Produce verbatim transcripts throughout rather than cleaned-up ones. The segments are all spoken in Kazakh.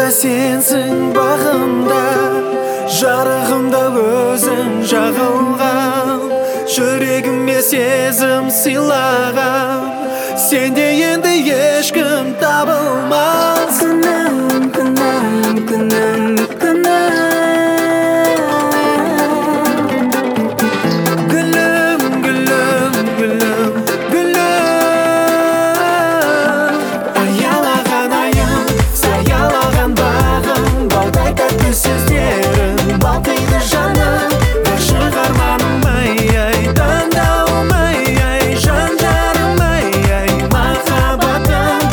Жанымда сенсің бағымда, жарығымда өзің жағылған, жүрегіме сезім сыйлаған, сенде енді ешкім табылмас. Күнім, күнім, күнім, күнім, гүлім, гүлім, гүлім, гүлім. Аялаған айым, саялаған бағым, балдай тәтті сөздерің балқиды жаным. Ғашық арманым ай, ай, таңдауым ай, ай, жан жарым ай, ай, махаббатым.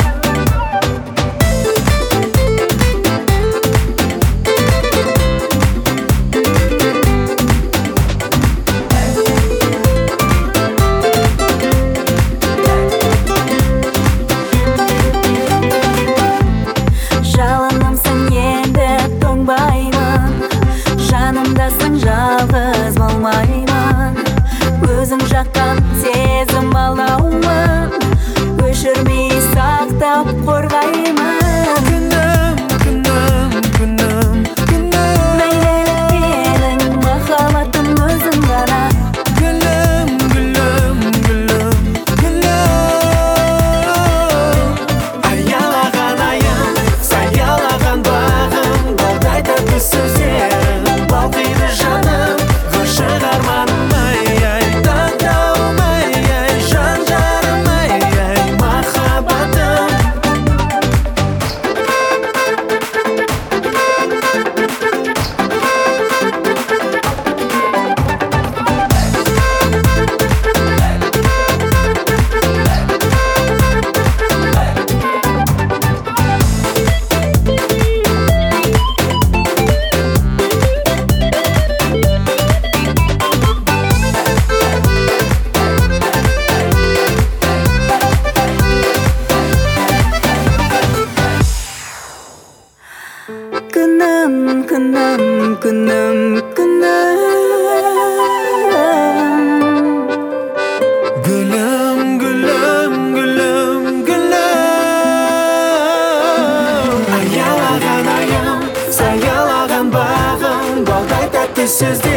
жалынымсың енді тоңбаймын, жанымдасың жалғыз болмаймын, өзің жаққан сезім балауын өшірмей сақтап қорғаймын. Күнім, күнім, күнім, күнім, Мәңгілік менің махаббатым өзің ғана. гүлім, гүлім, гүлім, гүлім. Аялаған айым, саялаған бағым, балдай тәтті сөздерің балқиды жаным. Ғашық арманым ай, ай, таңдауым ай, ай, жан жарым ай, ай, махаббатым. Күнім, күнім, күнім, күнім, Gülüm, gülüm, gülüm, gülüm. Ayalagan ayım, sayalagan bağım, balday tәтті сөздер